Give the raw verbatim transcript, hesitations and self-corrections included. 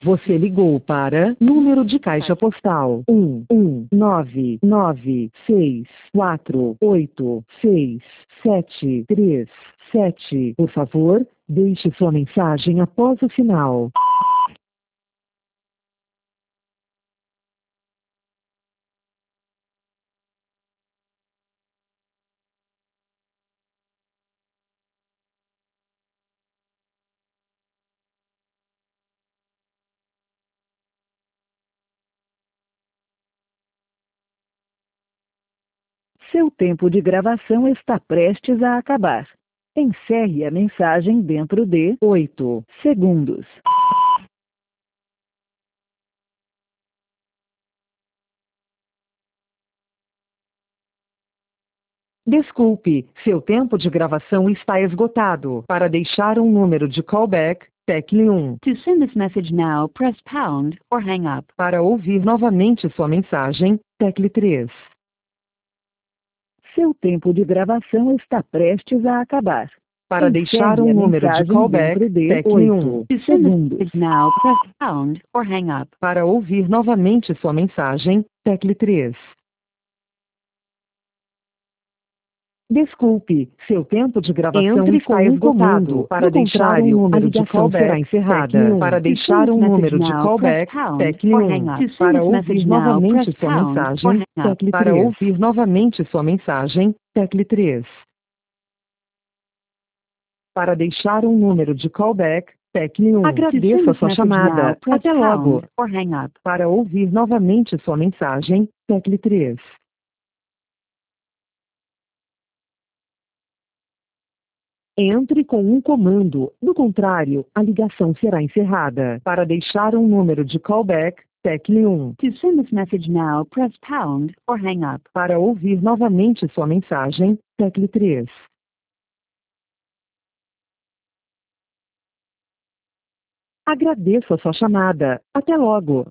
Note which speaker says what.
Speaker 1: Você ligou para número de caixa postal um um nove nove seis quatro oito seis sete três sete. Por favor, deixe sua mensagem após o sinal. Seu tempo de gravação está prestes a acabar. Encerre a mensagem dentro de oito segundos. Desculpe, seu tempo de gravação está esgotado. Para deixar um número de callback, tecle um.
Speaker 2: To send this message now, press pound or hang up.
Speaker 1: Para ouvir novamente sua mensagem, tecle três. Seu tempo de gravação está prestes a acabar. Para
Speaker 2: Encerre
Speaker 1: deixar um
Speaker 2: a
Speaker 1: número de
Speaker 2: mensagem
Speaker 1: callback,
Speaker 2: dentro de
Speaker 1: tecle um.
Speaker 2: oito To send this message now, press pound or hang up.
Speaker 1: Para ouvir novamente sua mensagem, tecle três. Desculpe, seu tempo de gravação
Speaker 2: Entre
Speaker 1: está
Speaker 2: com um
Speaker 1: esgotado.
Speaker 2: comando.
Speaker 1: Para
Speaker 2: Do
Speaker 1: deixar
Speaker 2: contrário,
Speaker 1: um
Speaker 2: a
Speaker 1: número de
Speaker 2: ligação
Speaker 1: callback,
Speaker 2: será encerrada.
Speaker 1: tecle um. Para
Speaker 2: To
Speaker 1: deixar
Speaker 2: send
Speaker 1: um
Speaker 2: this
Speaker 1: número
Speaker 2: message
Speaker 1: de
Speaker 2: now,
Speaker 1: callback,
Speaker 2: press pound
Speaker 1: tecle
Speaker 2: or
Speaker 1: um.
Speaker 2: hang up. To send
Speaker 1: Para
Speaker 2: this
Speaker 1: ouvir
Speaker 2: message now,
Speaker 1: novamente
Speaker 2: press
Speaker 1: sua
Speaker 2: pound or
Speaker 1: mensagem,
Speaker 2: hang up.
Speaker 1: tecle para
Speaker 2: três.
Speaker 1: ouvir novamente sua mensagem, tecle três. Para deixar um número de callback, tecle um.
Speaker 2: To send
Speaker 1: Agradeço a
Speaker 2: this
Speaker 1: sua
Speaker 2: message now,
Speaker 1: chamada.
Speaker 2: press
Speaker 1: Até logo.
Speaker 2: pound or hang up.
Speaker 1: Para ouvir novamente sua mensagem, tecle três. Entre com um comando, do contrário, a ligação será encerrada. Para deixar um número de callback, tecle um.
Speaker 2: To send this message now, press pound or hang up.
Speaker 1: Para ouvir novamente sua mensagem, tecle três. Agradeço a sua chamada. Até logo.